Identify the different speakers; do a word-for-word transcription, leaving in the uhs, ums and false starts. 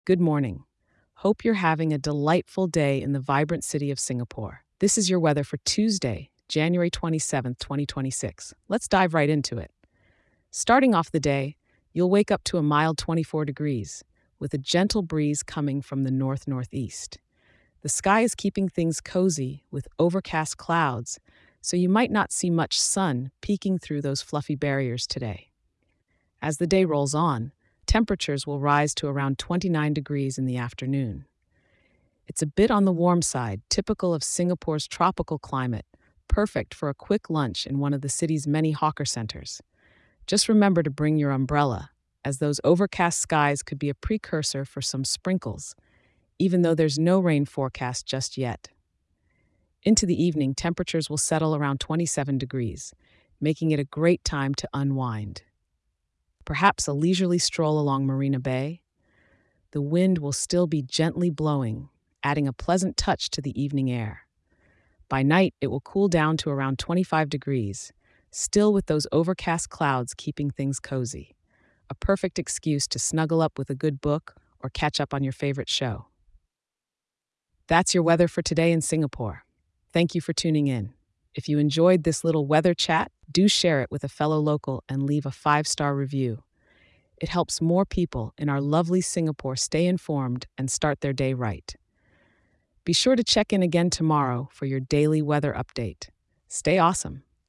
Speaker 1: Good morning. Hope you're having a delightful day in the vibrant city of Singapore. This is your weather for Tuesday, January twenty-seventh, twenty twenty-six. Let's dive right into it. Starting off the day, you'll wake up to a mild twenty-four degrees, with a gentle breeze coming from the north northeast. The sky is keeping things cozy with overcast clouds, so you might not see much sun peeking through those fluffy barriers today. As the day rolls on, temperatures will rise to around twenty-nine degrees in the afternoon. It's a bit on the warm side, typical of Singapore's tropical climate, perfect for a quick lunch in one of the city's many hawker centers. Just remember to bring your umbrella, as those overcast skies could be a precursor for some sprinkles, even though there's no rain forecast just yet. Into the evening, temperatures will settle around twenty-seven degrees, making it a great time to unwind. Perhaps a leisurely stroll along Marina Bay. The wind will still be gently blowing, adding a pleasant touch to the evening air. By night, it will cool down to around twenty-five degrees, still with those overcast clouds keeping things cozy. A perfect excuse to snuggle up with a good book or catch up on your favorite show. That's your weather for today in Singapore. Thank you for tuning in. If you enjoyed this little weather chat, do share it with a fellow local and leave a five-star review. It helps more people in our lovely Singapore stay informed and start their day right. Be sure to check in again tomorrow for your daily weather update. Stay awesome.